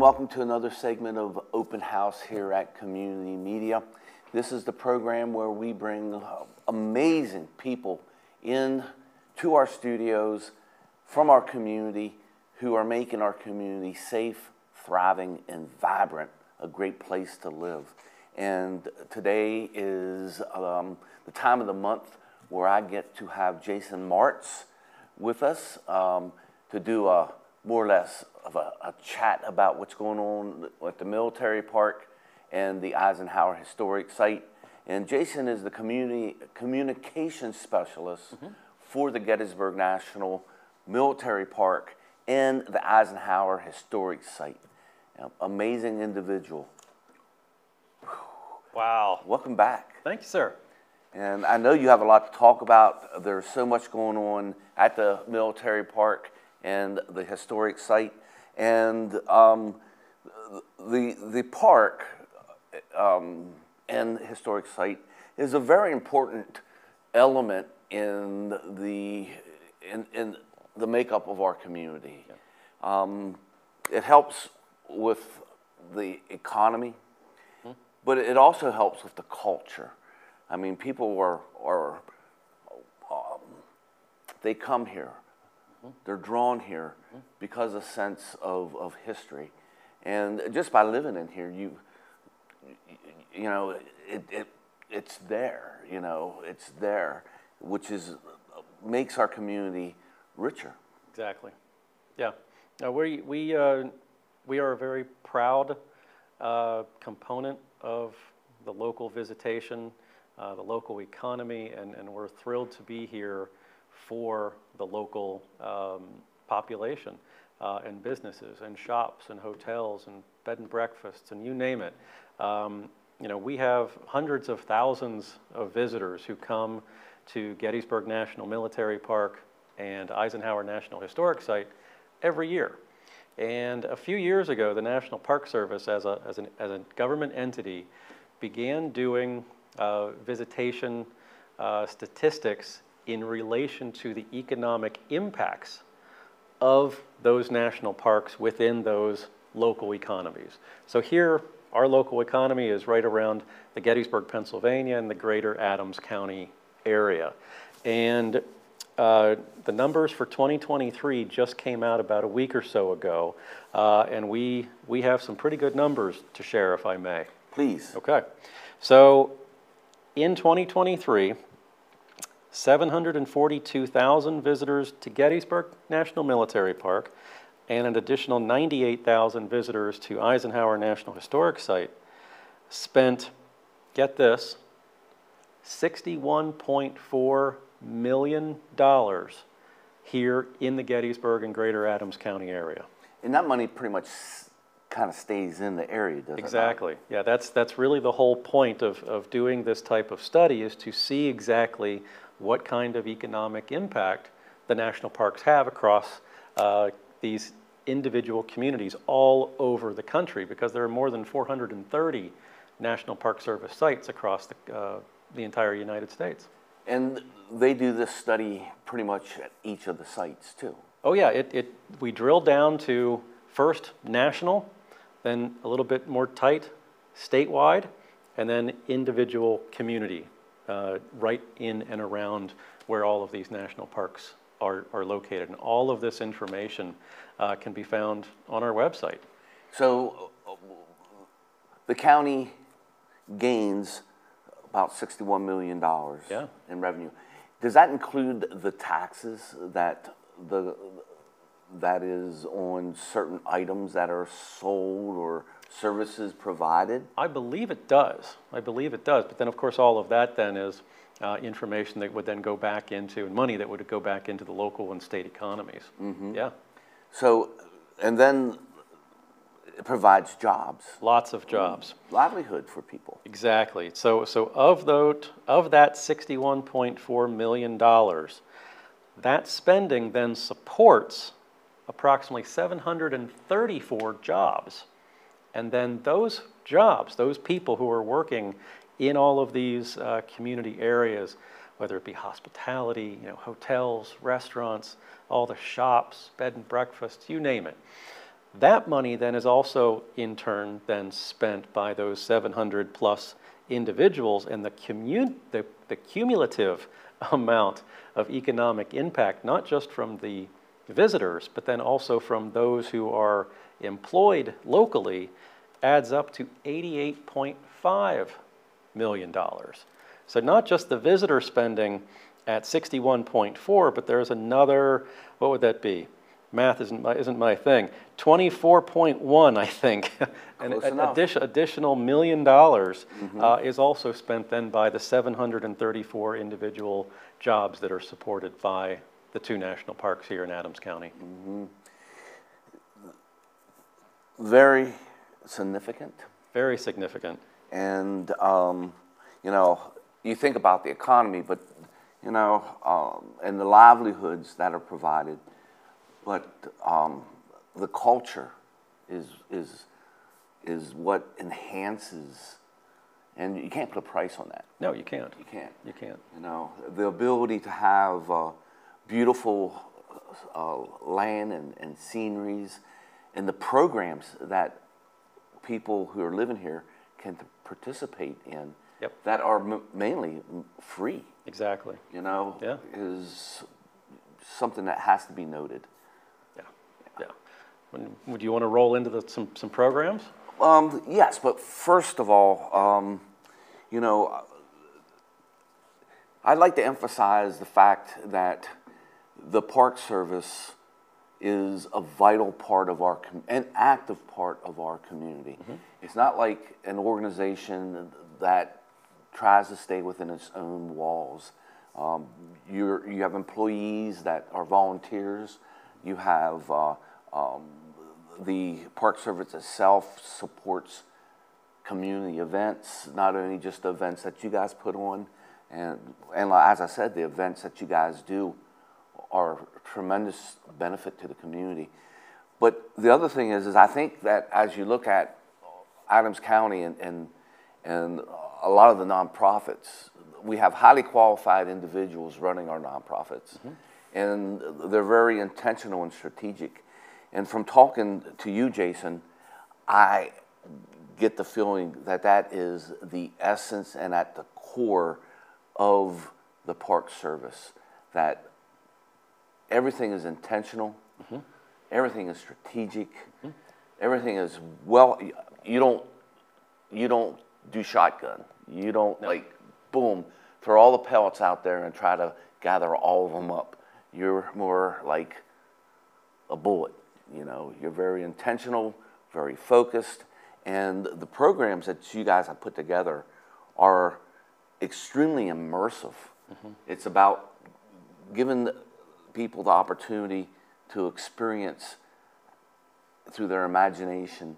welcome to another segment of Open House here at Community Media. This is the program where we bring amazing people in to our studios from our community who are making our community safe, thriving, and vibrant, a great place to live. And today is the time of the month where I get to have Jason Martz with us to do more or less of a chat about what's going on at the military park and the Eisenhower Historic Site. And Jason is the communications specialist for the Gettysburg National Military Park and the Eisenhower Historic Site. Amazing individual. Wow. Welcome back. Thank you, sir. And I know you have a lot to talk about. There's so much going on at the military park and the historic site. And the park and historic site is a very important element in the makeup of our community. Yeah. It helps with the economy, but it also helps with the culture. I mean, people they come here. They're drawn here because of a sense of history. And just by living in here, you know, it's there, you know, it's there, which makes our community richer. Exactly. Yeah. Now we are a very proud component of the local visitation, the local economy, and we're thrilled to be here for the local population and businesses and shops and hotels and bed and breakfasts and you name it. You know, we have hundreds of thousands of visitors who come to Gettysburg National Military Park and Eisenhower National Historic Site every year. And a few years ago, the National Park Service, as a government entity, began doing visitation statistics in relation to the economic impacts of those national parks within those local economies. So here, our local economy is right around the Gettysburg, Pennsylvania, and the greater Adams County area. And the numbers for 2023 just came out about a week or so ago, and we have some pretty good numbers to share, if I may. Please. Okay. So in 2023, 742,000 visitors to Gettysburg National Military Park and an additional 98,000 visitors to Eisenhower National Historic Site spent, get this, $61.4 million here in the Gettysburg and greater Adams County area. And that money pretty much kind of stays in the area, doesn't it? Exactly. Yeah, that's really the whole point of doing this type of study, is to see exactly what kind of economic impact the national parks have across these individual communities all over the country, because there are more than 430 National Park Service sites across the entire United States. And they do this study pretty much at each of the sites too. Oh yeah, we drill down to first national, then a little bit more tight statewide, and then individual community right in and around where all of these national parks are located. And all of this information can be found on our website. So the county gains about $61 million in revenue. Does that include the taxes that is on certain items that are sold or services provided? I believe it does. But then, of course, all of that then is information that would then go back into, and money that would go back into the local and state economies. Mm-hmm. Yeah. So, and then it provides jobs. Lots of jobs. Livelihood for people. Exactly. So of that $61.4 million, that spending then supports approximately 734 jobs. And then those jobs, those people who are working in all of these community areas, whether it be hospitality, hotels, restaurants, all the shops, bed and breakfasts, you name it, That money then is also in turn then spent by those 700 plus individuals, and the cumulative amount of economic impact, not just from the visitors, but then also from those who are employed locally, adds up to $88.5 million. So not just the visitor spending at 61.4, but there's another, what would that be? Math isn't my thing. 24.1, I think. An additional $1 million is also spent then by the 734 individual jobs that are supported by the 2 national parks here in Adams County. Very significant. Very significant. And, you know, you think about the economy, but, you know, and the livelihoods that are provided, but the culture is what enhances, and you can't put a price on that. No, you can't. You can't. You can't. You know, the ability to have beautiful land and sceneries, and the programs that people who are living here can participate in, that are mainly free. Exactly. You know, Yeah. is something that has to be noted. Yeah. Would you want to roll into some programs? Yes, but first of all, you know, I'd like to emphasize the fact that the Park Service is a vital part of an active part of our community. It's not like an organization that tries to stay within its own walls. You have employees that are volunteers. You have the Park Service itself supports community events, not only just the events that you guys put on, and as I said, the events that you guys do are a tremendous benefit to the community. But the other thing is I think that as you look at Adams County and a lot of the nonprofits, we have highly qualified individuals running our nonprofits, and they're very intentional and strategic. And from talking to you, Jason, I get the feeling that that is the essence and at the core of the Park Service, that everything is intentional, everything is strategic, everything is, well, you don't do shotgun. You don't like, boom, throw all the pellets out there and try to gather all of them up. You're more like a bullet, you know. You're very intentional, very focused, and the programs that you guys have put together are extremely immersive. It's about giving people the opportunity to experience through their imagination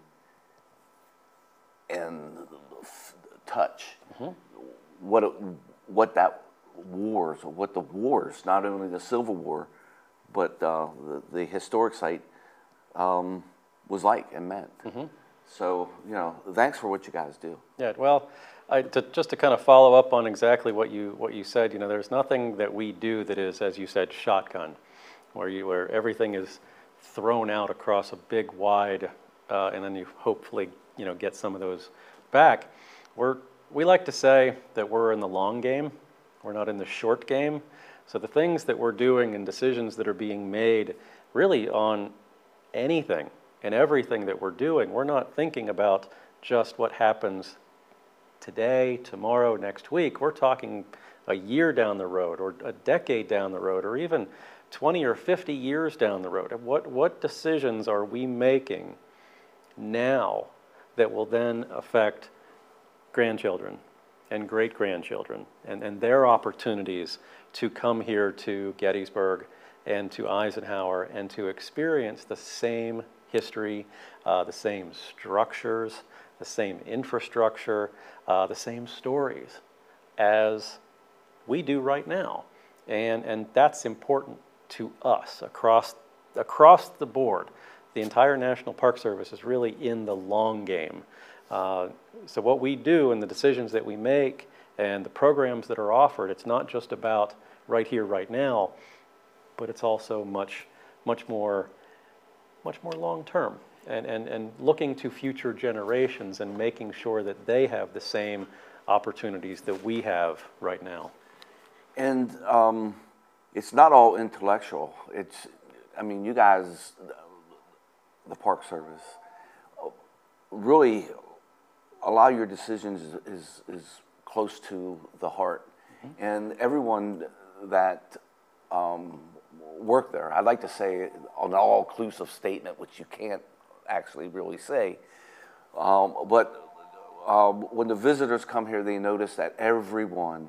and touch what the wars, not only the Civil War, but the historic site was like and meant. So, you know, thanks for what you guys do. Yeah, well, just to kind of follow up on exactly what you said, you know, there's nothing that we do that is, as you said, shotgun, where everything is thrown out across a big wide, and then you hopefully, you know, get some of those back. We like to say that we're in the long game. We're not in the short game. So the things that we're doing and decisions that are being made really on anything and everything that we're doing, we're not thinking about just what happens today, tomorrow, next week. We're talking a year down the road or a decade down the road or even 20 or 50 years down the road. What decisions are we making now that will then affect grandchildren and great-grandchildren and their opportunities to come here to Gettysburg and to Eisenhower and to experience the same history, the same structures, the same infrastructure, the same stories as we do right now. And that's important to us across the board. The entire National Park Service is really in the long game. So what we do and the decisions that we make and the programs that are offered, it's not just about right here, right now, but it's also much more long term. and looking to future generations and making sure that they have the same opportunities that we have right now. And it's not all intellectual. I mean, you guys, the Park Service, really a lot of your decisions is close to the heart. Mm-hmm. And everyone that work there, I'd like to say an all-inclusive statement, which you can't actually really say, but when the visitors come here, they notice that everyone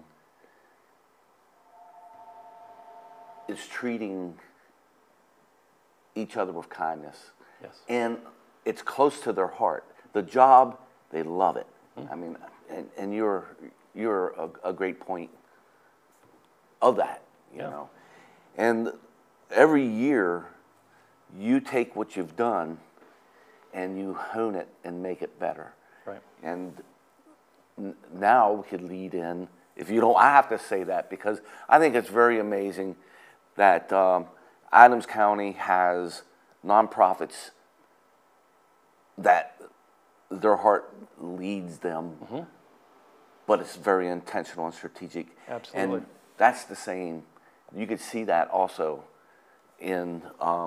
is treating each other with kindness. Yes. And it's close to their heart. The job, they love it. Mm-hmm. I mean, and you're a great point of that, you know. And every year, you take what you've done and you hone it and make it better. Right. And now we could lead in, if you don't, I have to say that because I think it's very amazing that Adams County has nonprofits that their heart leads them, mm-hmm. but it's very intentional and strategic. Absolutely. And that's the same. You could see that also in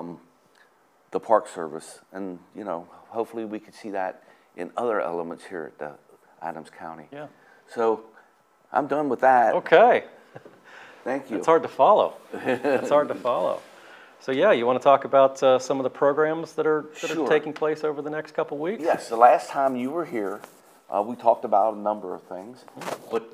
the Park Service, and you know, hopefully we could see that in other elements here at the Adams County. Yeah. So I'm done with that. Okay. Thank you. It's hard to follow. It's hard to follow. So yeah, you want to talk about some of the programs that are Sure. taking place over the next couple weeks? Yes. The last time you were here, we talked about a number of things, but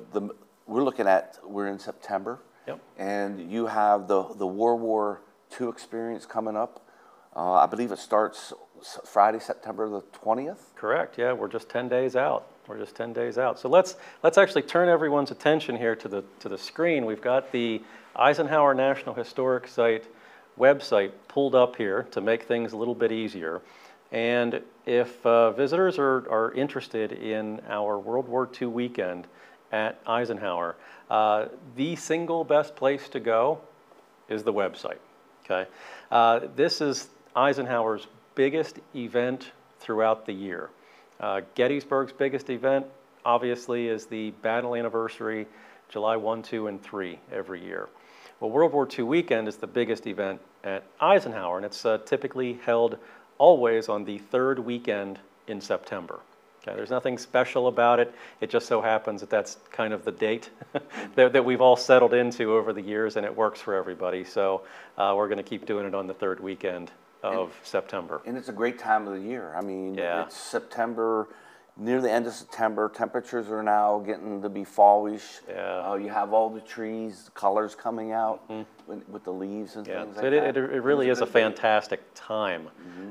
we're in September. Yep. And you have the World War II experience coming up. I believe it starts Friday, September the 20th. Correct. Yeah, we're just 10 days out. We're just 10 days out. So let's actually turn everyone's attention here to the screen. We've got the Eisenhower National Historic Site website pulled up here to make things a little bit easier. And if visitors are interested in our World War II weekend at Eisenhower, the single best place to go is the website. Okay, this is Eisenhower's biggest event throughout the year. Gettysburg's biggest event, obviously, is the battle anniversary, July 1, 2, and 3 every year. Well, World War II weekend is the biggest event at Eisenhower, and it's typically held always on the third weekend in September. Okay, there's nothing special about it. It just so happens that that's kind of the date that we've all settled into over the years, and it works for everybody. So we're going to keep doing it on the third weekend of September. And it's a great time of the year. I mean, yeah. It's September, near the end of September. Temperatures are now getting to be fallish. Yeah. You have all the trees, the colors coming out with the leaves and things so like that. It really is a fantastic time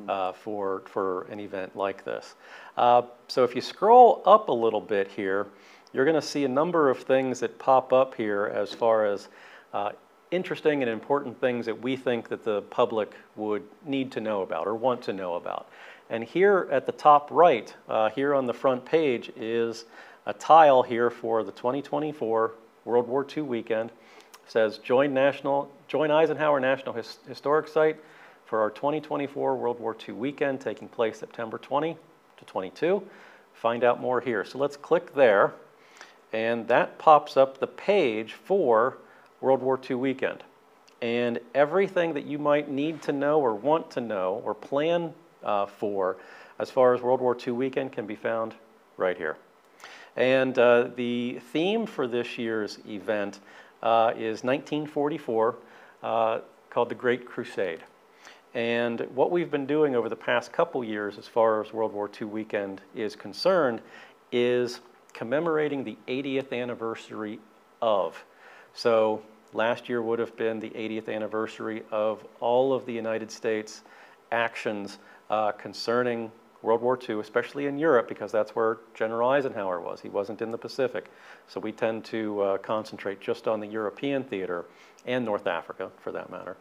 for an event like this. So if you scroll up a little bit here, you're going to see a number of things that pop up here as far as interesting and important things that we think that the public would need to know about or want to know about. And here at the top right, here on the front page, is a tile here for the 2024 World War II weekend. It says, join Eisenhower National Historic Site for our 2024 World War II weekend taking place September 20 to 22. Find out more here. So let's click there, and that pops up the page for World War II weekend. And everything that you might need to know or want to know or plan for as far as World War II weekend can be found right here. And the theme for this year's event is 1944, called the Great Crusade. And what we've been doing over the past couple years as far as World War II weekend is concerned is commemorating the 80th anniversary of. So last year would have been the 80th anniversary of all of the United States actions concerning World War II, especially in Europe, because that's where General Eisenhower was. He wasn't in the Pacific. So we tend to concentrate just on the European theater and North Africa, for that matter.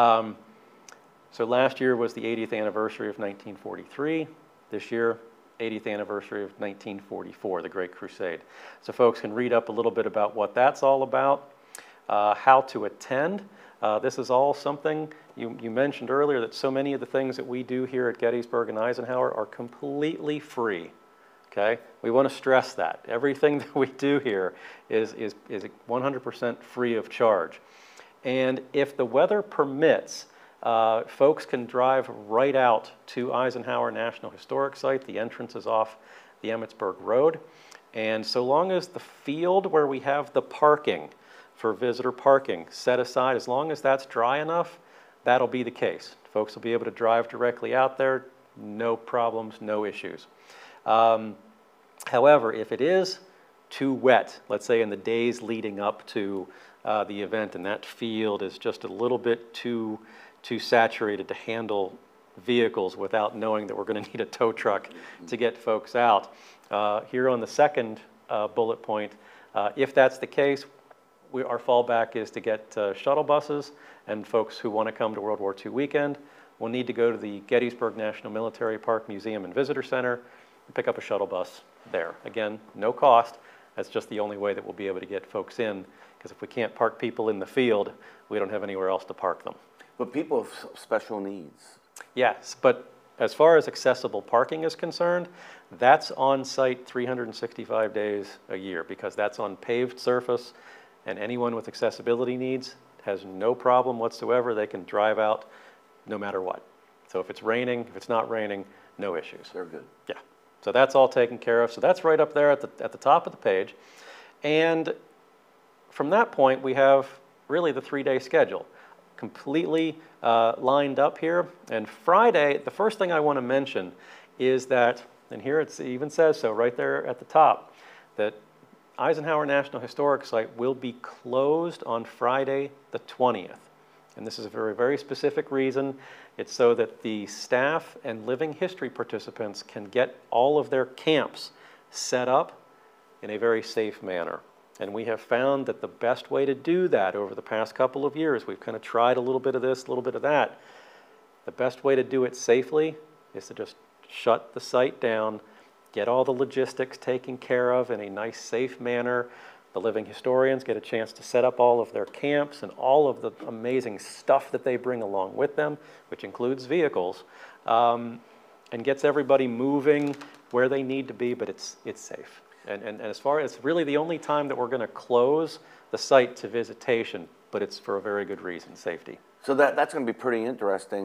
So last year was the 80th anniversary of 1943. This year, 80th anniversary of 1944, the Great Crusade. So folks can read up a little bit about what that's all about. How to attend. This is all something you mentioned earlier, that so many of the things that we do here at Gettysburg and Eisenhower are completely free. Okay? We want to stress that. Everything that we do here is 100% free of charge. And if the weather permits, folks can drive right out to Eisenhower National Historic Site. The entrance is off the Emmitsburg Road. And so long as the field where we have the parking for visitor parking set aside, as long as that's dry enough, that'll be the case. Folks will be able to drive directly out there, no problems, no issues. However, if it is too wet, let's say in the days leading up to the event, and that field is just a little bit too saturated to handle vehicles without knowing that we're going to need a tow truck to get folks out. Here on the second bullet point, if that's the case, our fallback is to get shuttle buses, and folks who want to come to World War II weekend will need to go to the Gettysburg National Military Park Museum and Visitor Center and pick up a shuttle bus there. Again, no cost. That's just the only way that we'll be able to get folks in, because if we can't park people in the field, we don't have anywhere else to park them. But people have special needs. Yes, but as far as accessible parking is concerned, that's on site 365 days a year, because that's on paved surface, and anyone with accessibility needs has no problem whatsoever. They can drive out no matter what. So if it's raining, if it's not raining, no issues. They're good. Yeah. So that's all taken care of. So that's right up there at the top of the page. And from that point, we have really the 3-day schedule completely lined up here. And Friday, the first thing I want to mention is that, and here it even says so right there at the top, that Eisenhower National Historic Site will be closed on Friday the 20th. And this is a very, very specific reason. It's so that the staff and living history participants can get all of their camps set up in a very safe manner. And we have found that the best way to do that over the past couple of years, we've kind of tried a little bit of this, a little bit of that. The best way to do it safely is to just shut the site down, get all the logistics taken care of in a nice, safe manner. The living historians get a chance to set up all of their camps and all of the amazing stuff that they bring along with them, which includes vehicles, and gets everybody moving where they need to be, but it's safe. And as far as really the only time that we're going to close the site to visitation, but it's for a very good reason, safety. So that's going to be pretty interesting,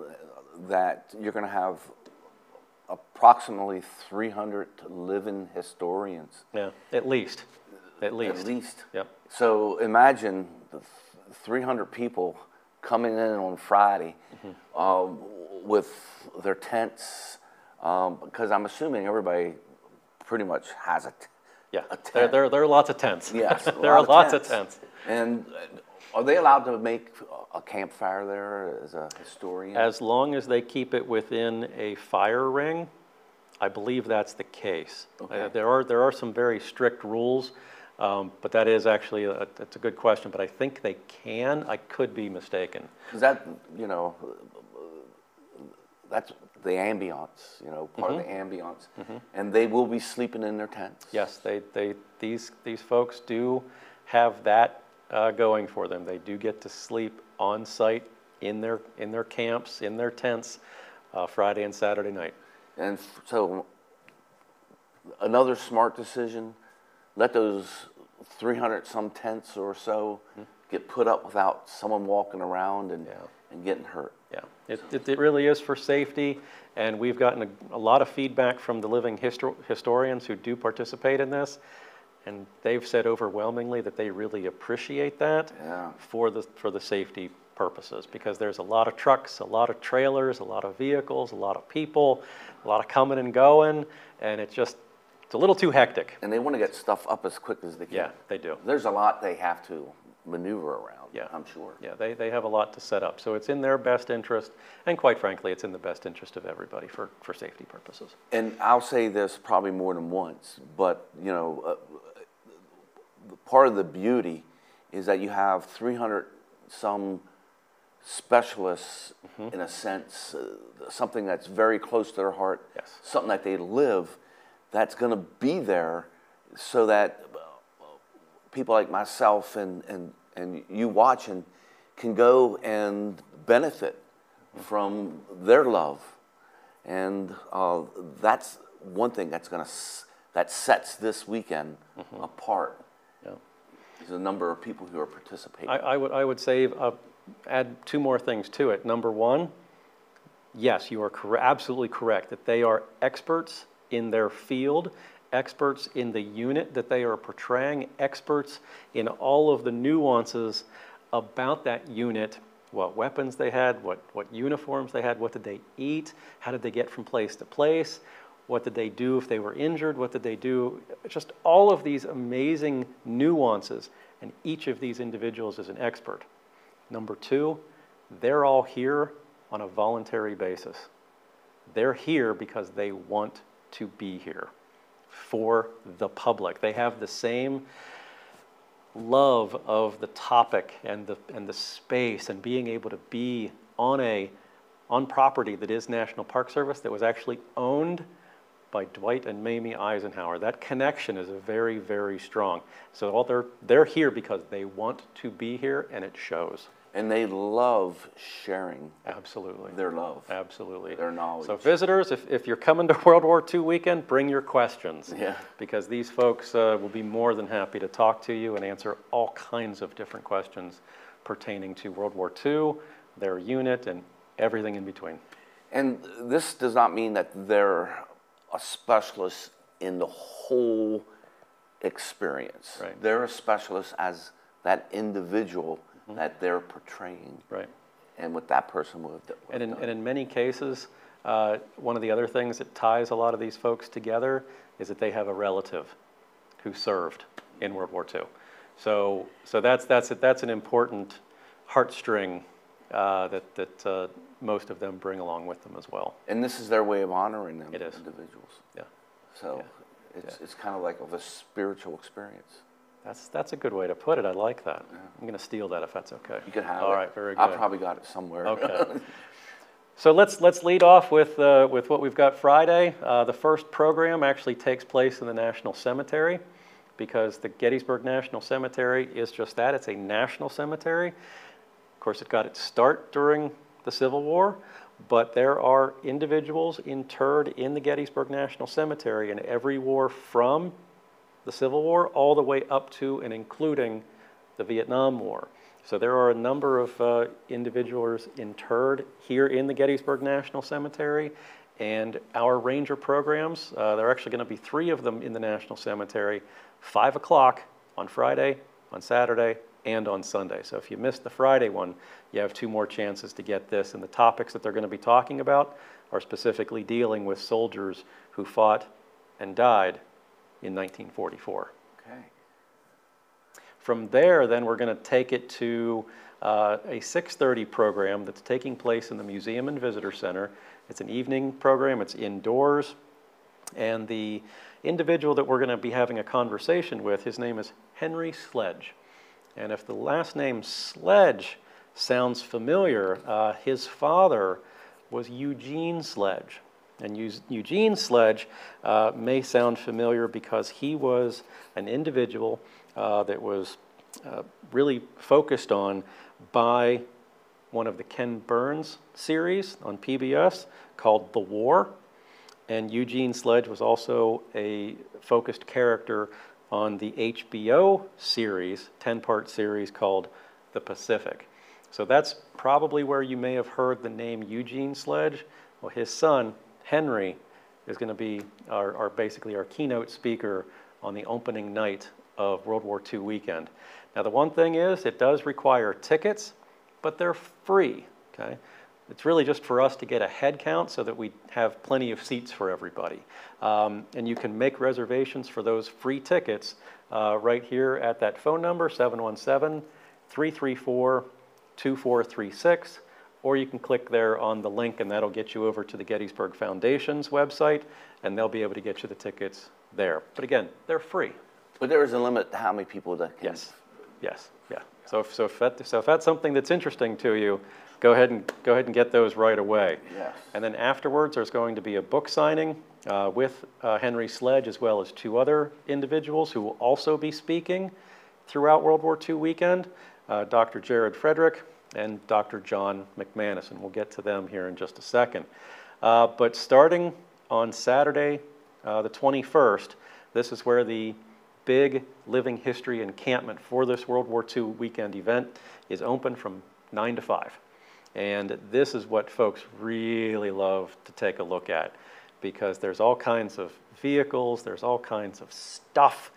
that you're going to have approximately 300 living historians. Yeah, at least. At least. At least. Yep. So imagine the 300 people coming in on Friday with their tents, because I'm assuming everybody pretty much has a tent. There are lots of tents. Yes, there are lots of tents. And are they allowed to make a campfire there as a historian? As long as they keep it within a fire ring, I believe that's the case. Okay. There are some very strict rules, but that is actually that's a good question. But I think they can. I could be mistaken. Because that, that's the ambiance, part of the ambiance, and they will be sleeping in their tents. Yes, these folks do have that going for them. They do get to sleep on site in their camps, in their tents, Friday and Saturday night. And so, another smart decision: let those 300 some tents or so get put up without someone walking around and getting hurt. Yeah, it really is for safety, and we've gotten a lot of feedback from the living historians who do participate in this, and they've said overwhelmingly that they really appreciate that for the safety purposes, because there's a lot of trucks, a lot of trailers, a lot of vehicles, a lot of people, a lot of coming and going, and it's a little too hectic. And they want to get stuff up as quick as they can. Yeah, they do. There's a lot they have to maneuver around, I'm sure. Yeah, they have a lot to set up. So it's in their best interest, and quite frankly, it's in the best interest of everybody for safety purposes. And I'll say this probably more than once, but, part of the beauty is that you have 300 some specialists, in a sense, something that's very close to their heart, something that they live, that's going to be there so that people like myself and and you watching can go and benefit from their love. And that's one thing that sets this weekend apart. Yeah. There's a number of people who are participating. I would say, add two more things to it. Number one, yes, you are absolutely correct that they are experts in their field, experts in the unit that they are portraying, experts in all of the nuances about that unit, what weapons they had, what uniforms they had, what did they eat, how did they get from place to place, what did they do if they were injured, what did they do, just all of these amazing nuances, and each of these individuals is an expert. Number two, they're all here on a voluntary basis. They're here because they want to be here for the public. They have the same love of the topic and the space and being able to be on property that is National Park Service, that was actually owned by Dwight and Mamie Eisenhower. That connection is very, very strong. So they're here because they want to be here, and it shows. And they love sharing. Absolutely. Their love. Absolutely. Their knowledge. So visitors, if you're coming to World War II weekend, bring your questions. Yeah. Because these folks will be more than happy to talk to you and answer all kinds of different questions pertaining to World War II, their unit, and everything in between. And this does not mean that they're a specialist in the whole experience. Right. They're a specialist as that individual that they're portraying. Right. And what that person would have done. And in many cases, one of the other things that ties a lot of these folks together is that they have a relative who served in World War II. So that's an important heartstring that most of them bring along with them as well. And this is their way of honoring them, It is. individuals. Yeah. So it's kind of like a spiritual experience. That's a good way to put it. I like that. Yeah. I'm going to steal that if that's okay. You can have it. All right, very good. I probably got it somewhere. Okay. So let's lead off with what we've got Friday. The first program actually takes place in the National Cemetery, because the Gettysburg National Cemetery is just that. It's a national cemetery. Of course, it got its start during the Civil War, but there are individuals interred in the Gettysburg National Cemetery in every war from the Civil War all the way up to and including the Vietnam War. So there are a number of individuals interred here in the Gettysburg National Cemetery, and our ranger programs, there are actually going to be 3 of them in the National Cemetery, 5 o'clock on Friday, on Saturday, and on Sunday. So if you missed the Friday one, you have 2 more chances to get this, and the topics that they're going to be talking about are specifically dealing with soldiers who fought and died in 1944. Okay. From there, then, we're going to take it to a 6:30 program that's taking place in the Museum and Visitor Center. It's an evening program. It's indoors. And the individual that we're going to be having a conversation with, his name is Henry Sledge. And if the last name Sledge sounds familiar, his father was Eugene Sledge. And Eugene Sledge may sound familiar because he was an individual that was really focused on by one of the Ken Burns series on PBS called The War. And Eugene Sledge was also a focused character on the HBO series, 10-part series called The Pacific. So that's probably where you may have heard the name Eugene Sledge. Well, his son, Henry, is going to be basically our keynote speaker on the opening night of World War II weekend. Now, the one thing is, it does require tickets, but they're free, okay? It's really just for us to get a head count so that we have plenty of seats for everybody. And you can make reservations for those free tickets right here at that phone number, 717-334-2436. Or you can click there on the link, and that'll get you over to the Gettysburg Foundation's website, and they'll be able to get you the tickets there. But again, they're free. But there is a limit to how many people that can. Yes, yeah. So if that's something that's interesting to you, go ahead and get those right away. Yes. And then afterwards, there's going to be a book signing with Henry Sledge, as well as 2 other individuals who will also be speaking throughout World War II weekend. Dr. Jared Frederick and Dr. John McManus, and we'll get to them here in just a second. But starting on Saturday, the 21st, this is where the big living history encampment for this World War II weekend event is open from 9 to 5. And this is what folks really love to take a look at, because there's all kinds of vehicles, there's all kinds of stuff,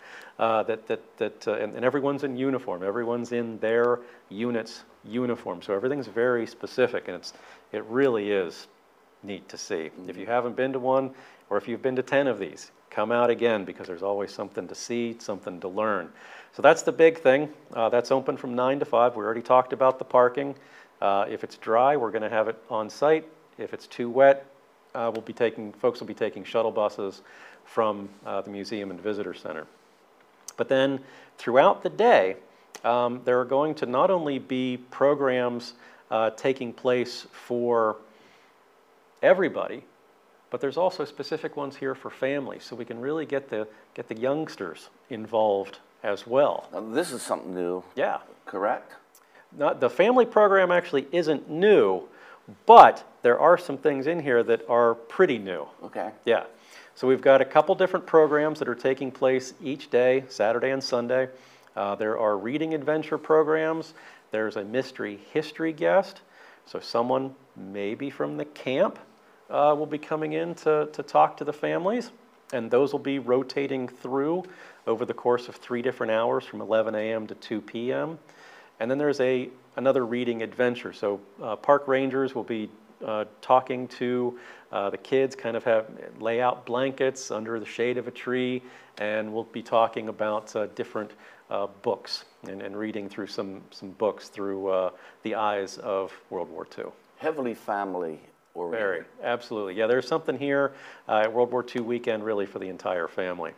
and everyone's in uniform. Everyone's in their unit's uniform. So everything's very specific, and it really is neat to see. If you haven't been to one, or if you've been to 10 of these, come out again, because there's always something to see, something to learn. So that's the big thing. That's open from 9 to 5. We already talked about the parking. If it's dry, we're going to have it on site. If it's too wet, folks will be taking shuttle buses from the museum and visitor center. But then throughout the day, there are going to not only be programs taking place for everybody, but there's also specific ones here for families, so we can really get the youngsters involved as well. Now, this is something new. Yeah. Correct? The family program actually isn't new, but there are some things in here that are pretty new. Okay. Yeah. So we've got a couple different programs that are taking place each day, Saturday and Sunday. There are reading adventure programs. There's a mystery history guest. So someone maybe from the camp will be coming in to talk to the families. And those will be rotating through over the course of 3 different hours from 11 a.m. to 2 p.m. And then there's another reading adventure. So park rangers will be talking to the kids, kind of lay out blankets under the shade of a tree, and we'll be talking about different books and reading through some books through the eyes of World War II. Heavily family oriented. Very, absolutely. Yeah, there's something here at World War II weekend really for the entire family.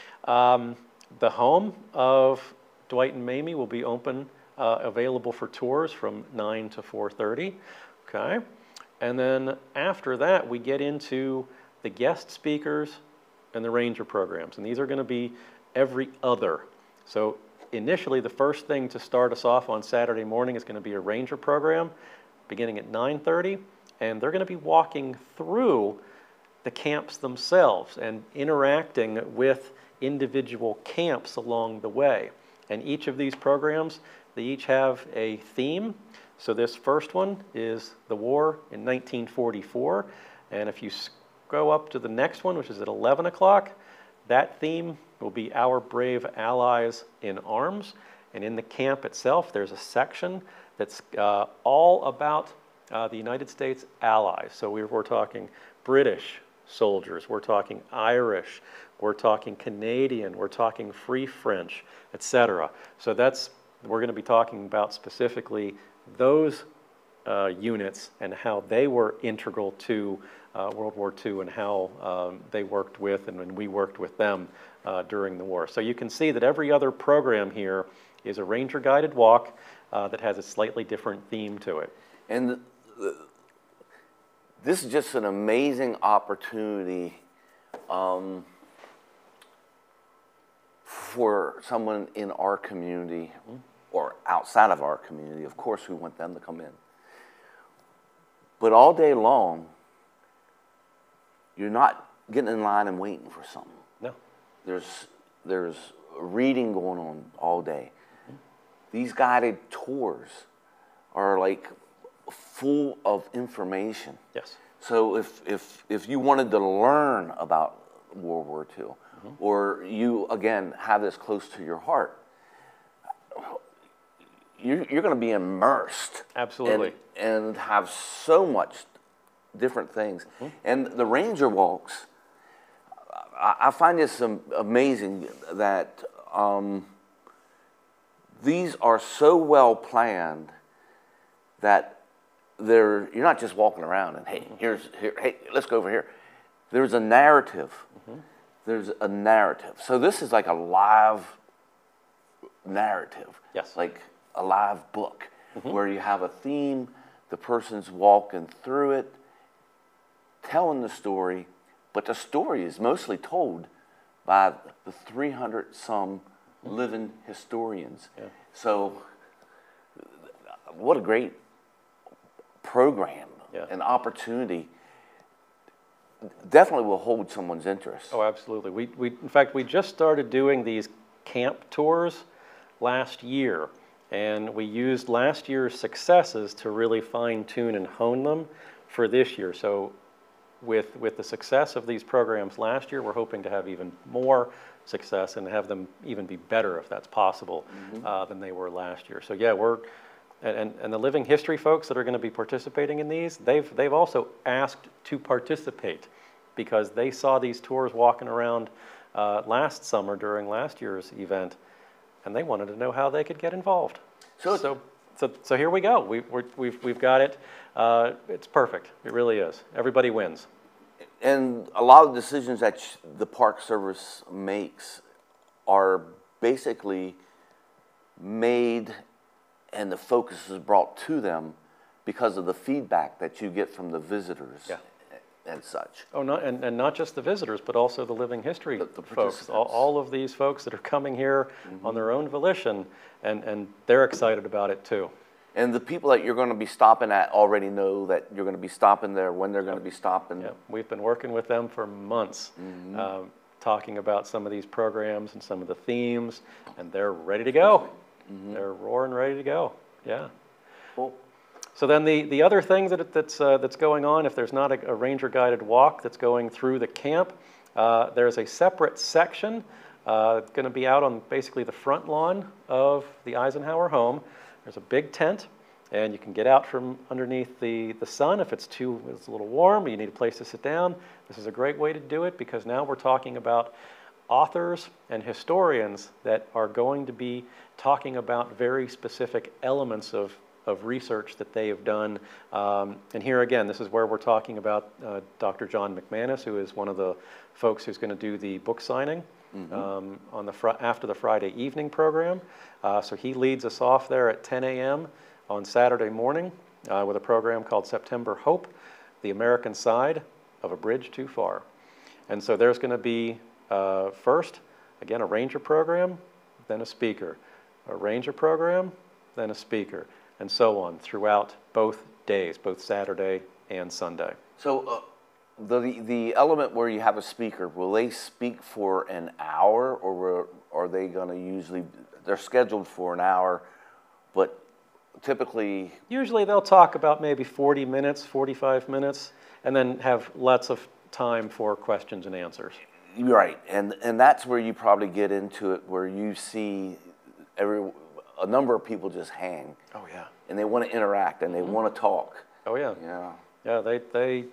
The home of Dwight and Mamie will be open, available for tours from 9 to 4:30. Okay. And then after that, we get into the guest speakers and the ranger programs. And these are going to be every other. So initially, the first thing to start us off on Saturday morning is going to be a ranger program beginning at 9:30. And they're going to be walking through the camps themselves and interacting with individual camps along the way. And each of these programs, they each have a theme. So this first one is the war in 1944. And if you go up to the next one, which is at 11 o'clock, that theme will be Our Brave Allies in Arms. And in the camp itself, there's a section that's all about the United States allies. So we're talking British soldiers, we're talking Irish, we're talking Canadian, we're talking Free French, etc. So we're going to be talking about specifically those units and how they were integral to World War II and how they worked with and when we worked with them during the war. So you can see that every other program here is a ranger guided walk that has a slightly different theme to it. And this is just an amazing opportunity for someone in our community or outside of our community. Of course, we want them to come in. But all day long, you're not getting in line and waiting for something. No. There's reading going on all day. These guided tours are like full of information. Yes. So if you wanted to learn about World War II, or you, again, have this close to your heart, you're going to be immersed. Absolutely. And have so much different things. And the ranger walks, I find this amazing that these are so well planned that you're not just walking around and hey, let's go over here. There's a narrative. There's a narrative. So this is like a live narrative. Yes. Like a live book where you have a theme, the person's walking through it, telling the story, but the story is mostly told by the 300 some living historians. Yeah. So what a great program, Yeah. an opportunity. Definitely will hold someone's interest. Oh, absolutely. In fact, we just started doing these camp tours last year, and we used last year's successes to really fine tune and hone them for this year. So with the success of these programs last year, we're hoping to have even more success and have them even be better, if that's possible, than they were last year. So yeah, and the living history folks that are going to be participating in these, they've also asked to participate because they saw these tours walking around last summer during last year's event, and they wanted to know how they could get involved. So here we go. We've got it. It's perfect. It really is. Everybody wins. And a lot of decisions that the Park Service makes are basically made and the focus is brought to them because of the feedback that you get from the visitors and such. Oh, and not just the visitors, but also the living history The folks. All of these folks that are coming here on their own volition, and they're excited about it too. And the people that you're going to be stopping at already know that you're going to be stopping there, when they're going to be stopping. Yep. We've been working with them for months, talking about some of these programs and some of the themes, and they're ready to go. They're roaring ready to go. Yeah. Cool. So then the other thing that's going on, if there's not a ranger guided walk that's going through the camp, there's a separate section going to be out on basically the front lawn of the Eisenhower home. There's a big tent, and you can get out from underneath the sun if it's a little warm, you need a place to sit down. This is a great way to do it because now we're talking about authors and historians that are going to be talking about very specific elements of research that they have done. And here again, this is where we're talking about Dr. John McManus, who is one of the folks who's going to do the book signing after the Friday evening program. So he leads us off there at 10 a.m. on Saturday morning with a program called September Hope, the American Side of a Bridge Too Far. And so there's going to be first, again, a ranger program, then a speaker, a ranger program, then a speaker, and so on throughout both days, both Saturday and Sunday. So the element where you have a speaker, will they speak for an hour, or are they going to usually, they're scheduled for an hour, but typically? Usually they'll talk about maybe 40 minutes, 45 minutes, and then have lots of time for questions and answers. Right, and that's where you probably get into it, where you see a number of people just hang. Oh yeah. And they want to interact and they want to talk. Oh yeah. Yeah. Yeah,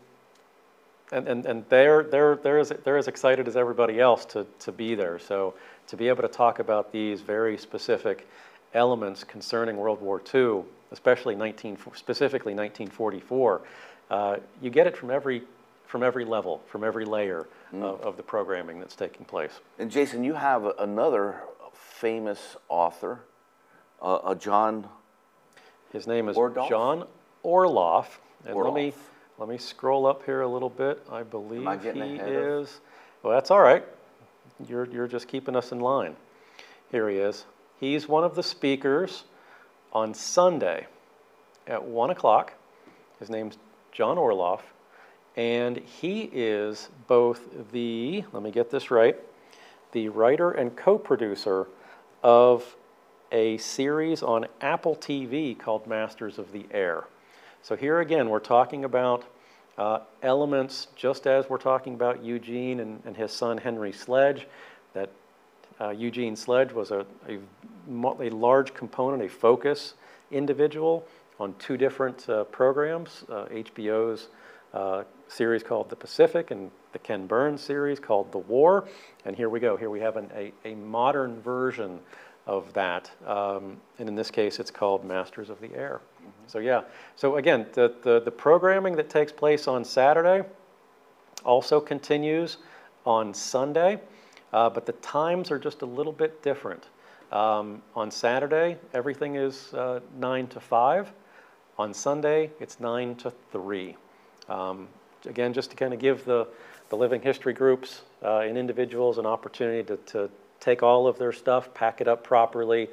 they're as excited as everybody else to be there. So to be able to talk about these very specific elements concerning World War II, especially specifically 1944, you get it from every level, from every layer of the programming that's taking place. And Jason, you have another famous author, John. His name is Orloff? John Orloff. And Orloff. let me scroll up here a little bit. I believe Am I getting he ahead is. Well, that's all right. You're just keeping us in line. Here he is. He's one of the speakers on Sunday at 1 o'clock. His name's John Orloff. And he is both let me get this right, the writer and co-producer of a series on Apple TV called Masters of the Air. So here again, we're talking about elements, just as we're talking about Eugene and his son Henry Sledge, that Eugene Sledge was a large component, a focus individual on two different programs, HBO's series called The Pacific and the Ken Burns series called The War. And here we go. Here we have a modern version of that. And in this case, it's called Masters of the Air. So yeah. So again, the programming that takes place on Saturday also continues on Sunday, but the times are just a little bit different. On Saturday, everything is 9 to 5. On Sunday, it's 9 to 3. Again, just to kind of give the living history groups and individuals an opportunity to take all of their stuff, pack it up properly,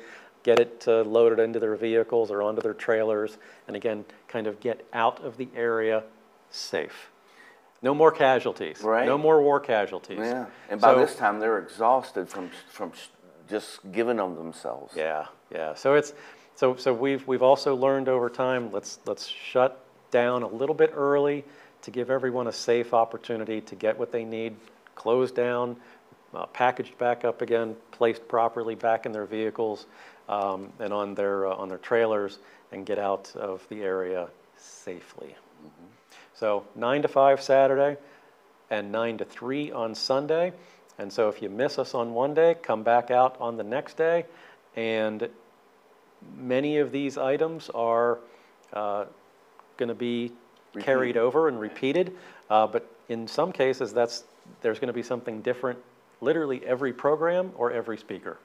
get it loaded into their vehicles or onto their trailers, and again, kind of get out of the area safe. No more casualties. Right. No more war casualties. Yeah, and by So- this time they're exhausted from just giving them themselves. Yeah, yeah. So we've also learned over time, let's shut down a little bit early to give everyone a safe opportunity to get what they need, closed down, packaged back up again, placed properly back in their vehicles and on their trailers, and get out of the area safely. Mm-hmm. So 9 to 5 Saturday and 9 to 3 on Sunday. And so if you miss us on one day, come back out on the next day. And many of these items are going to be carried over and repeated. But in some cases, there's going to be something different literally every program or every speaker.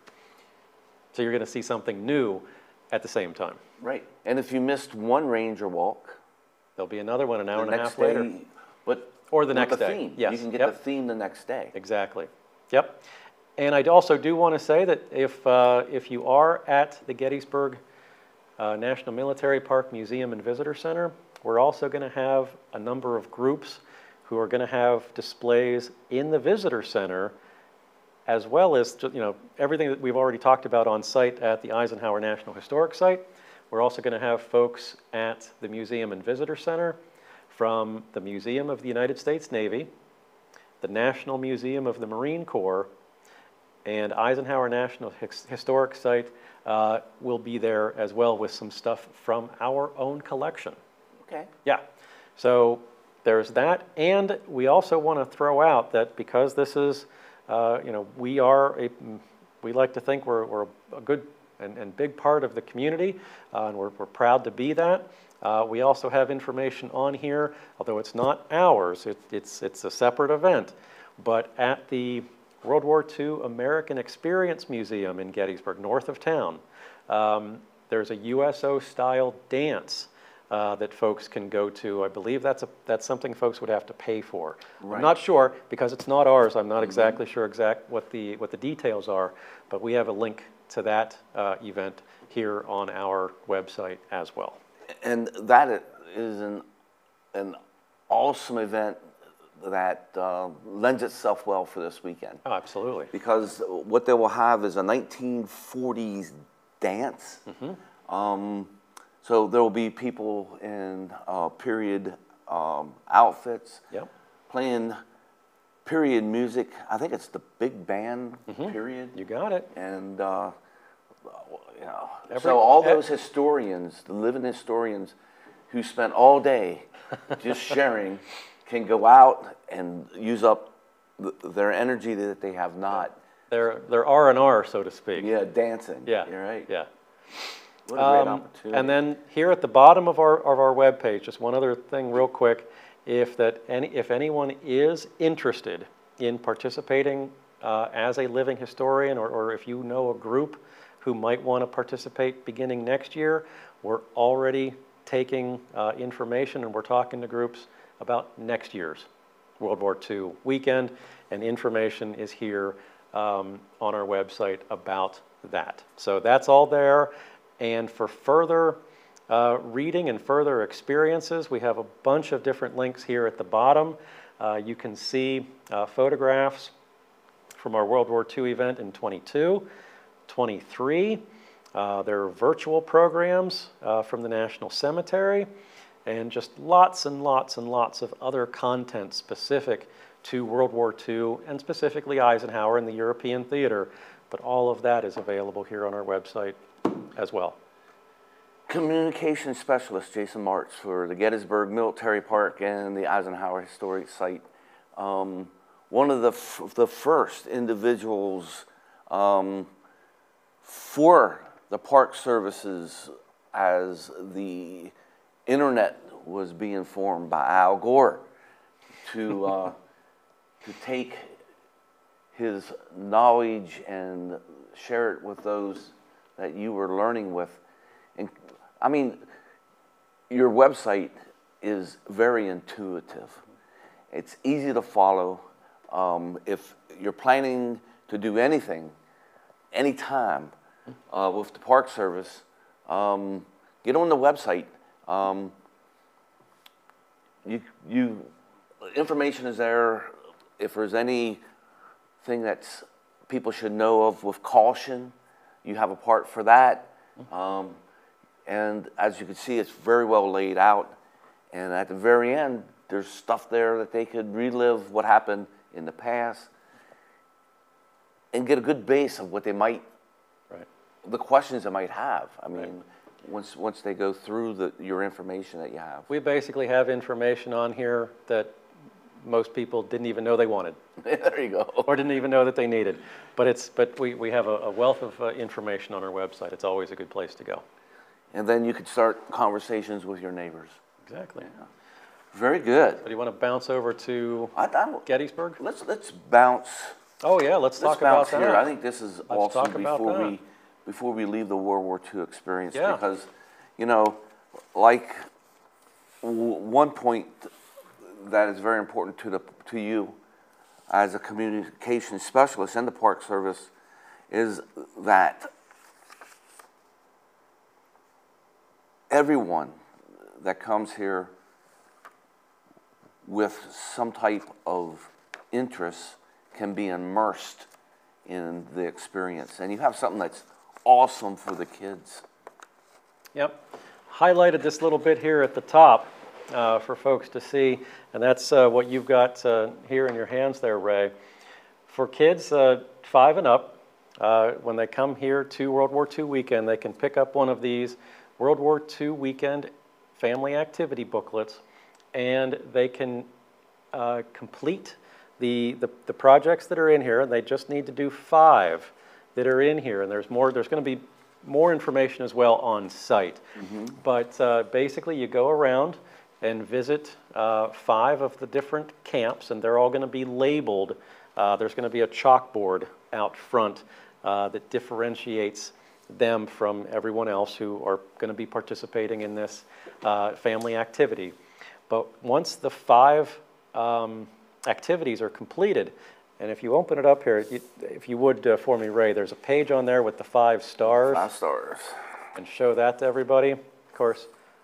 So you're going to see something new at the same time. Right. And if you missed one Ranger Walk, There'll be another one an hour and a half day, later. but Or the with next day. theme. Yes. You can get Yep. the theme the next day. Exactly. Yep. And I also do want to say that if you are at the Gettysburg National Military Park Museum and Visitor Center, we're also going to have a number of groups who are going to have displays in the Visitor Center, as well as everything that we've already talked about on site at the Eisenhower National Historic Site. We're also going to have folks at the Museum and Visitor Center from the Museum of the United States Navy, the National Museum of the Marine Corps, and Eisenhower National Historic Site will be there as well with some stuff from our own collection. Okay. Yeah, so there's that. And we also want to throw out that because this is, we like to think we're a good and big part of the community, and we're proud to be that. We also have information on here, although it's not ours, it's a separate event, but at the World War II American Experience Museum in Gettysburg, north of town, there's a USO-style dance that folks can go to. I believe that's something folks would have to pay for. Right. I'm not sure, because it's not ours, I'm not exactly sure what the details are, but we have a link to that event here on our website as well. And that is an awesome event that lends itself well for this weekend. Oh, absolutely. Because what they will have is a 1940s dance. Mm-hmm. So there will be people in period outfits, Yep. playing period music. I think it's the big band period. You got it. And so all those historians, the living historians, who spent all day just sharing, can go out and use up their energy that they have not. They're R&R, so to speak. Yeah, dancing. Yeah. You're right. Yeah. What a great opportunity. And then here at the bottom of our webpage, just one other thing real quick, if anyone is interested in participating as a living historian, or if you know a group who might want to participate beginning next year, we're already taking information and we're talking to groups about next year's World War II weekend, and information is here on our website about that. So that's all there. And for further reading and further experiences, we have a bunch of different links here at the bottom. You can see photographs from our World War II event in 22, 23. There are virtual programs from the National Cemetery, and just lots and lots and lots of other content specific to World War II and specifically Eisenhower and the European theater. But all of that is available here on our website as well. Communication specialist Jason Martz for the Gettysburg Military Park and the Eisenhower Historic Site. One of the first individuals for the park services as the internet was being formed by Al Gore to take his knowledge and share it with those that you were learning with. And I mean, your website is very intuitive. It's easy to follow. If you're planning to do anything, anytime, with the Park Service, get on the website. Information is there. If there's anything that's people should know of with caution, you have a part for that. And as you can see, it's very well laid out. And at the very end, there's stuff there that they could relive what happened in the past and get a good base of what they might, the questions they might have. I mean, once they go through your information that you have. We basically have information on here that most people didn't even know they wanted. There you go. Or didn't even know that they needed. But we have a wealth of information on our website. It's always a good place to go. And then you could start conversations with your neighbors. Exactly. Yeah. Very good. So do you want to bounce over to Gettysburg? Let's bounce. Oh yeah, let's talk bounce about here. that. I think this is awesome before we leave the World War II experience, because, you know, like one point that is very important to you as a communications specialist in the Park Service is that everyone that comes here with some type of interest can be immersed in the experience. And you have something that's awesome for the kids. Yep. Highlighted this little bit here at the top for folks to see, and that's what you've got here in your hands there, Ray. For kids 5 and up, when they come here to World War II weekend, they can pick up one of these World War II weekend family activity booklets, and they can complete the projects that are in here, and they just need to do 5 that are in here, and there's going to be more information as well on site. But basically you go around and visit 5 of the different camps, and they're all going to be labeled. There's going to be a chalkboard out front that differentiates them from everyone else who are going to be participating in this family activity. But once the 5 activities are completed, and if you open it up here, if you would for me, Ray, there's a page on there with the 5 stars. 5 stars. And show that to everybody. Of course,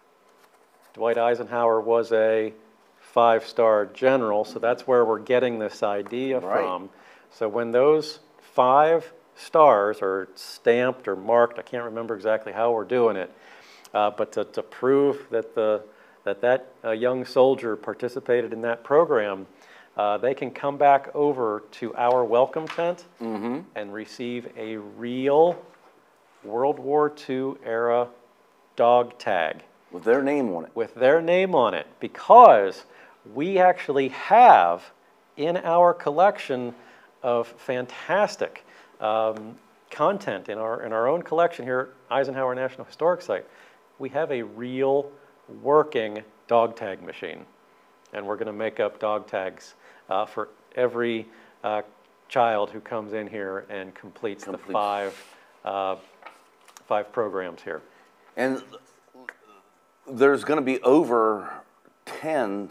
Dwight Eisenhower was a 5-star general, so that's where we're getting this idea from. So when those 5 stars are stamped or marked, I can't remember exactly how we're doing it, but to prove that that young soldier participated in that program, they can come back over to our welcome tent and receive a real World War II era dog tag. With their name on it. With their name on it, because we actually have in our collection of fantastic content in our own collection here at Eisenhower National Historic Site, we have a real working dog tag machine. And we're going to make up dog tags for every child who comes in here and completes the 5 programs here. And there's going to be over 10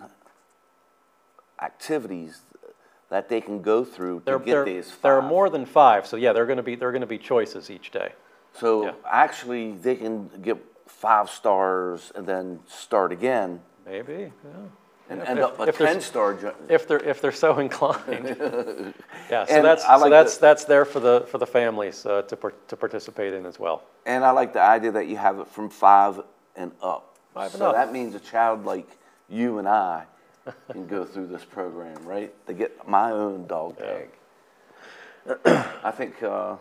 activities that they can go through to get these 5. There are more than 5, so yeah, they're going to be choices each day. So actually, they can get 5 stars and then start again. Maybe, yeah. And end up a 10-star. If they're so inclined. Yeah, so and that's there for the families to participate in as well. And I like the idea that you have it from 5 and up. 5 and so up. That means a child like you and I can go through this program, right? To get my own dog tag. I think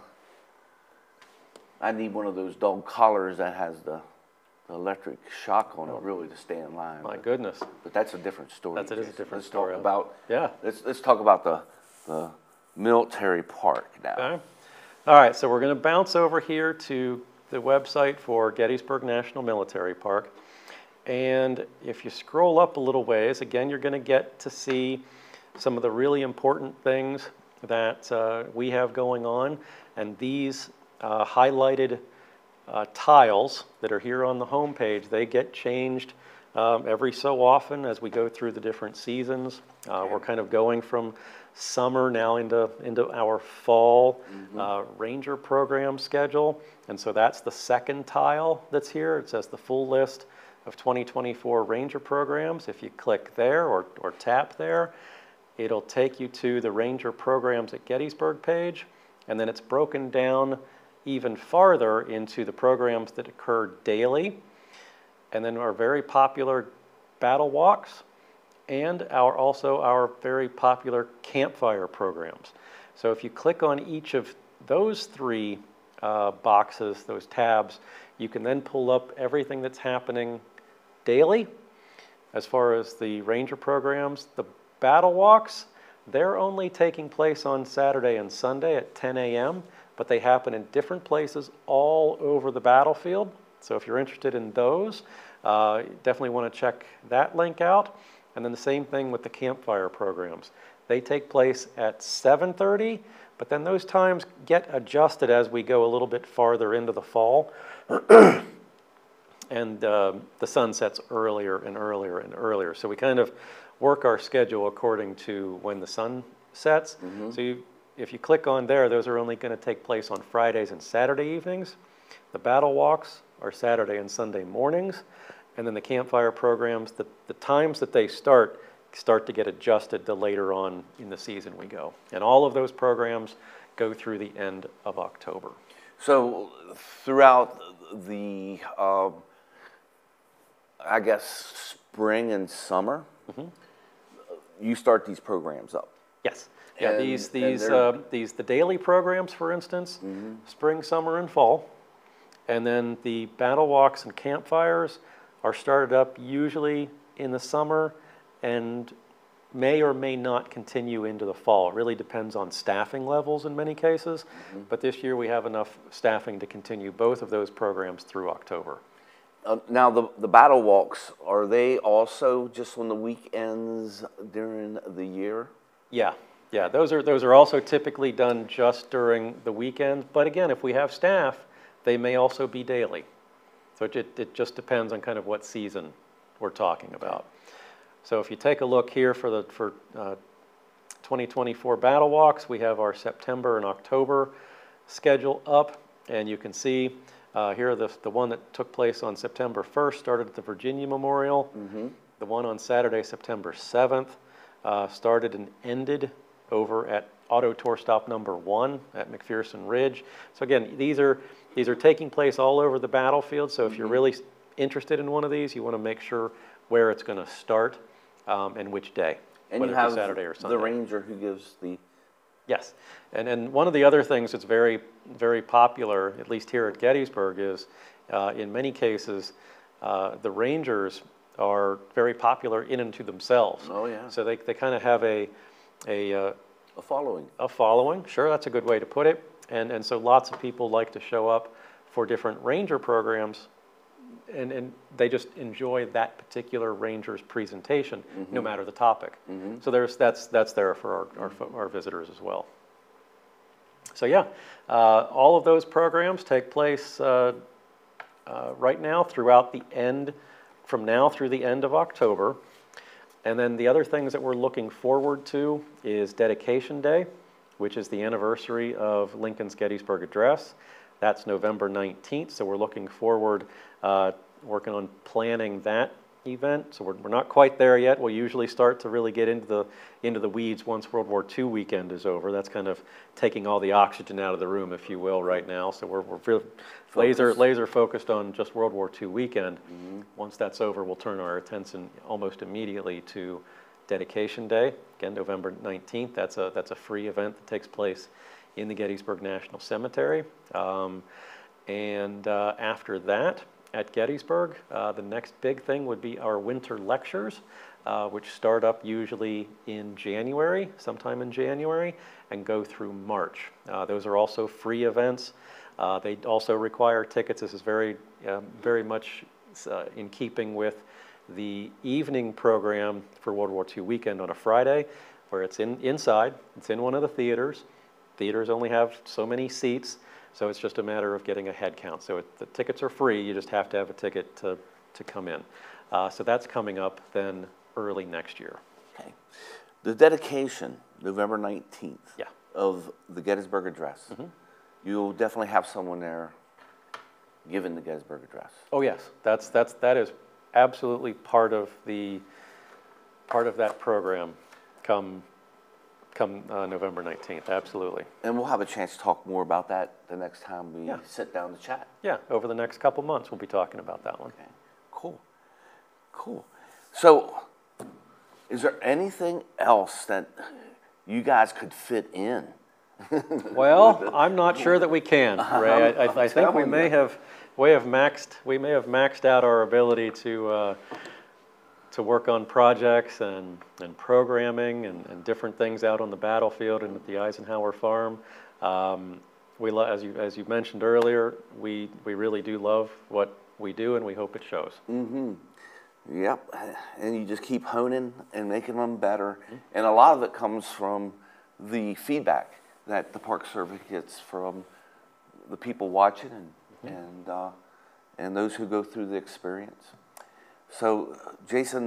I need one of those dog collars that has the electric shock on it, really, to stay in line. My goodness. But that's a different story. It is a different let's story. Talk about, yeah. Let's talk about the military park now. Okay. All right, so we're going to bounce over here to the website for Gettysburg National Military Park. And if you scroll up a little ways, again, you're going to get to see some of the really important things that we have going on. And these highlighted tiles that are here on the home page, they get changed every so often as we go through the different seasons. We're kind of going from summer now into our fall ranger program schedule. And so that's the second tile that's here. It says the full list of 2024 ranger programs. If you click there or tap there, it'll take you to the ranger programs at Gettysburg page. And then it's broken down even farther into the programs that occur daily, and then our very popular battle walks, and also our very popular campfire programs. So if you click on each of those three boxes, those tabs, you can then pull up everything that's happening daily. As far as the ranger programs, the battle walks, they're only taking place on Saturday and Sunday at 10 a.m., but they happen in different places all over the battlefield. So if you're interested in those, definitely want to check that link out. And then the same thing with the campfire programs. They take place at 7:30, but then those times get adjusted as we go a little bit farther into the fall. And the sun sets earlier and earlier and earlier. So we kind of work our schedule according to when the sun sets. So if you click on there, those are only going to take place on Fridays and Saturday evenings. The battle walks are Saturday and Sunday mornings. And then the campfire programs, the times that they start to get adjusted the later on in the season we go. And all of those programs go through the end of October. So throughout the, I guess, spring and summer, you start these programs up. Yes. Yeah, And- the daily programs, for instance, spring, summer, and fall. And then the battle walks and campfires are started up usually in the summer and may or may not continue into the fall. It really depends on staffing levels in many cases. But this year we have enough staffing to continue both of those programs through October. Now, the battle walks, are they also just on the weekends during the year? Yeah, those are also typically done just during the weekend. But again, if we have staff, they may also be daily. So it just depends on kind of what season we're talking about. So if you take a look here for 2024 battle walks, we have our September and October schedule up, and you can see here the one that took place on September 1st started at the Virginia Memorial. The one on Saturday, September 7th, started and ended over at Auto Tour Stop number 1 at McPherson Ridge. So again, these are taking place all over the battlefield. So if you're really interested in one of these, you want to make sure where it's going to start and which day, And whether you have it's Saturday or Sunday. the ranger who gives the... Yes, and one of the other things that's very, very popular, at least here at Gettysburg, is in many cases the rangers are very popular in and to themselves. Oh, yeah. So they kind of have a following. A following, sure, that's a good way to put it. And so lots of people like to show up for different ranger programs, and they just enjoy that particular ranger's presentation, no matter the topic. So that's there for our visitors as well. So yeah, all of those programs take place right now from now through the end of October. And then the other things that we're looking forward to is Dedication Day, which is the anniversary of Lincoln's Gettysburg Address. That's November 19th, so we're looking forward, working on planning that event. So we're not quite there yet. We'll usually start to really get into the weeds once World War II weekend is over. That's kind of taking all the oxygen out of the room, if you will, right now. So we're laser focused on just World War II weekend. Once that's over, we'll turn our attention almost immediately to Dedication Day. Again, November 19th. That's a free event that takes place in the Gettysburg National Cemetery. And after that, at Gettysburg, the next big thing would be our winter lectures, which start up usually in January, sometime in January, and go through March. Those are also free events. They also require tickets. This is very much in keeping with the evening program for World War II weekend on a Friday, where it's inside. It's in one of the theaters. Theaters only have so many seats, so it's just a matter of getting a head count. So the tickets are free. You just have to have a ticket to come in. So that's coming up then early next year. Okay. The dedication, November 19th, Yeah. of the Gettysburg Address. You'll definitely have someone there giving the Gettysburg Address. Oh yes, that is absolutely part of that program come November 19th, absolutely. And we'll have a chance to talk more about that the next time we Yeah. sit down to chat. Yeah, over the next couple months, we'll be talking about that one. Okay, cool, cool. So, is there anything else that you guys could fit in? Well, I'm not sure that we can, Ray. I think we may you. have maxed out our ability to work on projects and programming and different things out on the battlefield and at the Eisenhower Farm. As you mentioned earlier, we really do love what we do, and we hope it shows. Yep, and you just keep honing and making them better. And a lot of it comes from the feedback that the Park Service gets from the people watching and those who go through the experience. So, Jason,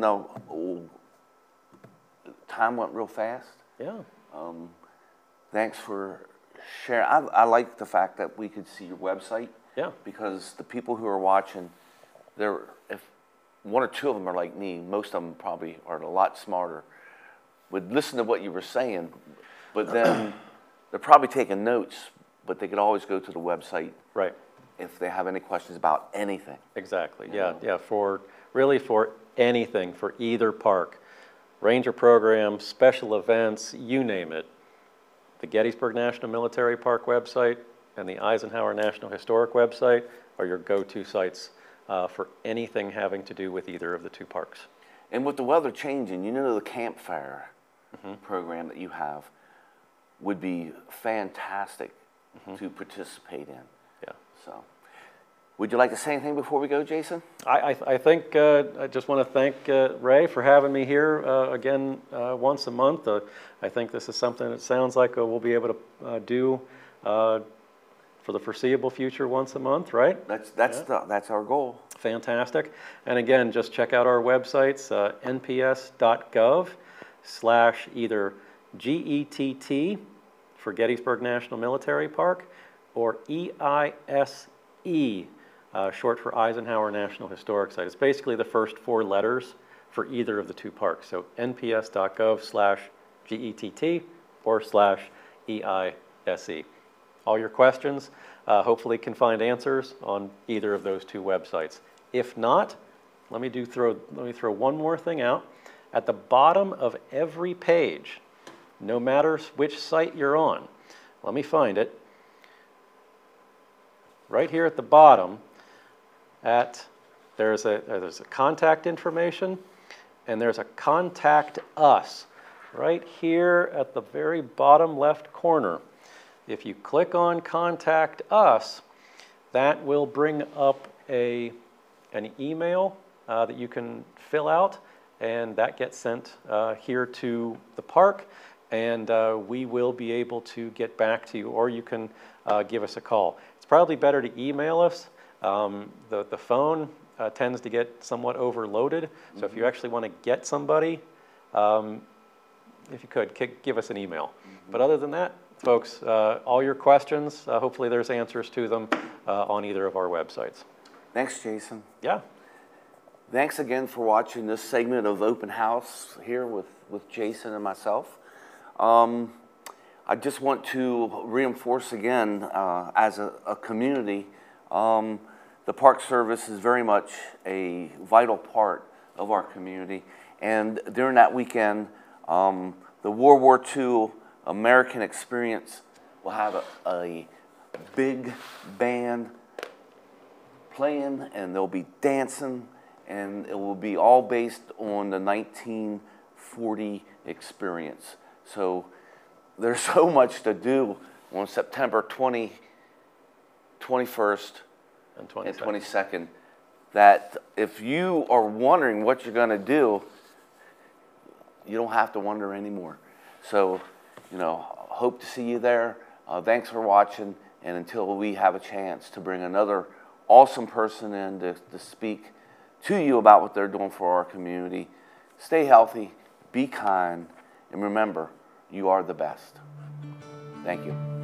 time went real fast. Yeah. Thanks for sharing. I like the fact that we could see your website. Yeah. Because the people who are watching, if one or two of them are like me, most of them probably are a lot smarter, would listen to what you were saying, but then they're probably taking notes, but they could always go to the website. Right. If they have any questions about anything. Exactly. Yeah. Yeah. For anything, for either park, ranger programs, special events, you name it. The Gettysburg National Military Park website and the Eisenhower National Historic website are your go-to sites for anything having to do with either of the two parks. And with the weather changing, the campfire program that you have would be fantastic to participate in. Yeah. So, would you like to say anything before we go, Jason? I think I just want to thank Ray for having me here again once a month. I think this is something that sounds like we'll be able to do for the foreseeable future once a month, right? That's our goal. Fantastic. And again, just check out our websites, nps.gov/ either GETT for Gettysburg National Military Park or EISE, short for Eisenhower National Historic Site. It's basically the first four letters for either of the two parks. So nps.gov/ GETT or /EISE. All your questions hopefully can find answers on either of those two websites. If not, let me throw one more thing out. At the bottom of every page, no matter which site you're on, let me find it. Right here at the bottom, there's a contact information, and there's a contact us. Right here at the very bottom left corner. If you click on Contact Us, that will bring up an email that you can fill out, and that gets sent here to the park, and we will be able to get back to you, or you can give us a call. It's probably better to email us. The phone tends to get somewhat overloaded, so if you actually want to get somebody, if you could, give us an email. But other than that, folks, all your questions, hopefully there's answers to them on either of our websites. Thanks, Jason. Yeah. Thanks again for watching this segment of Open House here with Jason and myself. I just want to reinforce again, as a community, the Park Service is very much a vital part of our community. And during that weekend, the World War II American Experience will have a big band playing, and they'll be dancing, and it will be all based on the 1940 experience. So there's so much to do on September 20, 21st, and 22nd that if you are wondering what you're going to do, you don't have to wonder anymore. So, hope to see you there. Thanks for watching, and until we have a chance to bring another awesome person in to speak to you about what they're doing for our community. Stay healthy, be kind, and remember, you are the best. Thank you.